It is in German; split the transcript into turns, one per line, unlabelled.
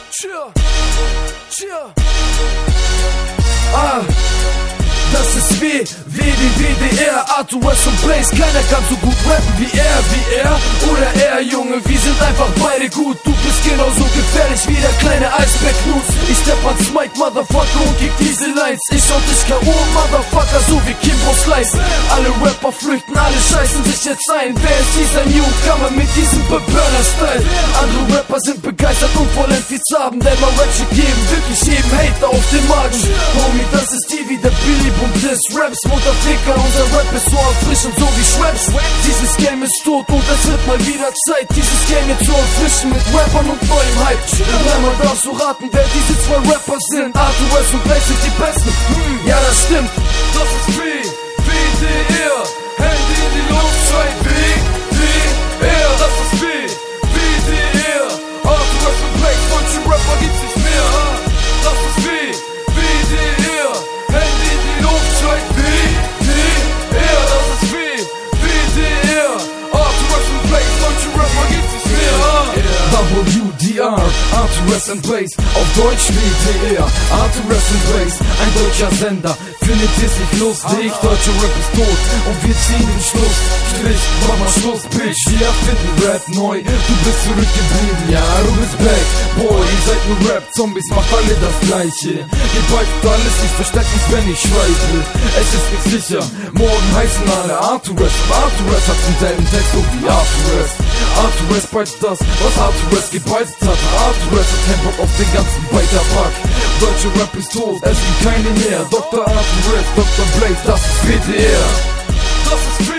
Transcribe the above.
Das ist WWWDR, Arthur West und Blaze. Keiner kann so gut rappen wie er oder er, Junge. Wir sind einfach beide gut. Du bist genauso gefährlich wie der kleine Eisberg-Knus. Ich stepp ans Mic, Motherfucker, und kick diese Lines. Ich schau dich K.O., Motherfucker, so wie Kimbo Slice. Alle Rapper flüchten, alle scheißen sich jetzt ein. Wer ist dieser Newcomer mit diesem Burner-Style? Andere Rapper sind begeistert und vollends die Zaben, denn mal Rap-Shit geben, wirklich jedem Hater auf den Magen. Homie, das ist die wie der Billy und des Raps, Mutterficker, unser Rap ist so erfrischend, so wie Schweppes. Dieses Game ist tot und es wird mal wieder Zeit, dieses Game jetzt zu erfrischen mit Rappern und neuem Hype. Und einmal darfst du raten, wer diese zwei Rapper sind. Arthur West und Blaze sind die Besten. Ja, das stimmt. Das ist WWDR. Hände in die Luft, schrei WWDR. Das ist WWDR. Arthur West und Blaze, deutsche Rapper gibt's nicht mehr. Das ist WWDR. Hände in die Luft, schrei WWDR. Das ist WWDR. Arthur West und Blaze, deutsche Rapper gibt's nicht mehr. WDR, Arthur West and Blaze, auf Deutsch WDR, Arthur West and Blaze, ein deutscher Sender, findet es nicht lustig, deutscher Rap ist tot und wir ziehen den Schluss, Strich, mach mal Schluss, Bitch, wir erfinden Rap neu, du bist zurückgeblieben, ja, du bist back, boy, ihr seid nur Rap-Zombies, macht alle das Gleiche, ihr pfeift alles, ich versteck mich, wenn ich schreibe, es ist nicht sicher, morgen heißen alle Arthur West, und Arthur West hat denselben Text so wie Arthur West. Arthur West beißt das, was Arthur West gebeißt hat. Arthur West hat keinen Bock auf den ganzen Weiterpack. Deutsche Rap ist tot, es gibt keine mehr. Dr. Arthur West, Dr. Blaze, das ist WDR. Das ist WDR.